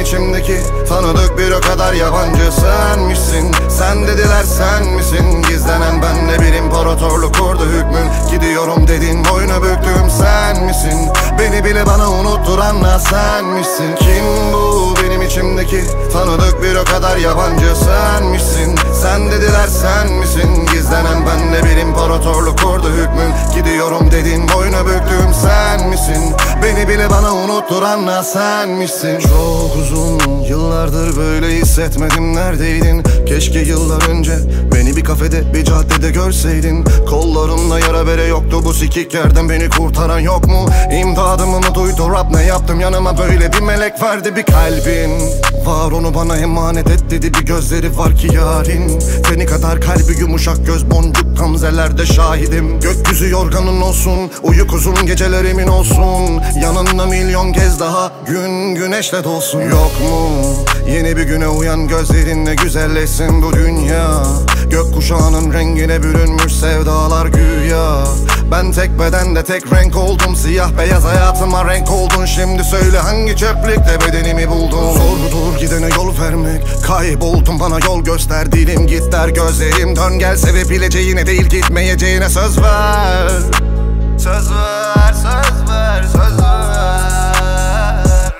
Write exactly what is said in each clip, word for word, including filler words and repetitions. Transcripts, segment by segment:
içimdeki tanıdık bir o kadar yabancı senmişsin. Sen dediler sen misin? Gizlenen bende bir imparatorluk kurdu hükmün. Gidiyorum dedin boynu büktüm sen misin? Beni bile bana unutturan da senmişsin. Kim bu benim içimdeki tanıdık bir o kadar yabancı senmişsin. Sen dediler sen misin? Gizlenen bende bir imparatorluk kurdu hükmün. Gidiyorum dedin boynu büktüm sen misin? Beni bile bana unutturan da senmişsin. Çok uzun yıllardır böyle hissetmedim, neredeydin? Keşke yıllar önce beni bir kafede bir caddede görseydin. Kollarımda yara bere yoktu, bu sikik yerden beni kurtaran yok mu? İmdadımı mı duydu Rab, ne yaptım yanıma böyle bir melek verdi. Bir kalbin var, onu bana emanet et dedi. Bir gözleri var ki yarin, seni kadar kalbi yumuşak, göz boncuk gamzelerde şahidim. Gökyüzü yorganın olsun, uyuk uzun gecelerimin olsun. Yanında milyon kez daha gün güneşle dolsun. Yok mu yeni bir güne uyan, gözlerinle güzelleşsin bu dünya. Gökkuşağının rengine bürünmüş sevdalar güya. Ben tek bedende tek renk oldum, siyah beyaz hayatıma renk oldun. Şimdi söyle hangi çöplükte bedenimi buldun? Zordur gidene yol vermek, kayboldum bana yol göster. Dilim git der, gözlerim dön gel. Sevebileceğine değil gitmeyeceğine söz ver. Söz ver, söz ver, söz ver.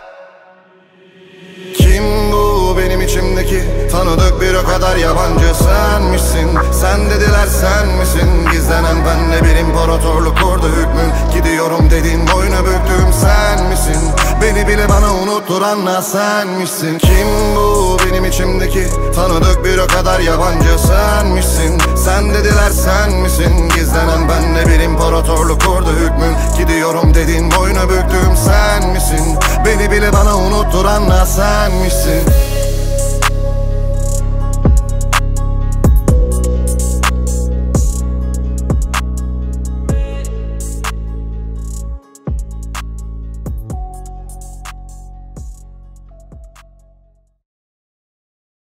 Kim bu benim içimdeki tanıdık bir o kadar yabancı senmişsin. Sen dediler sen misin? Gizlenen bende bir imparatorluk kurdu hükmün. Gidiyorum dedin boynu büktüm sen misin? Beni bile bana unutturan da senmişsin. Kim bu benim içimdeki tanıdık bir o kadar yabancı senmişsin. Sen dediler sen misin? Gizlenen bende bir imparatorluk kurdu hükmün. Gidiyorum dedin boynu büktüm sen misin? Beni bile bana unutturan da senmişsin.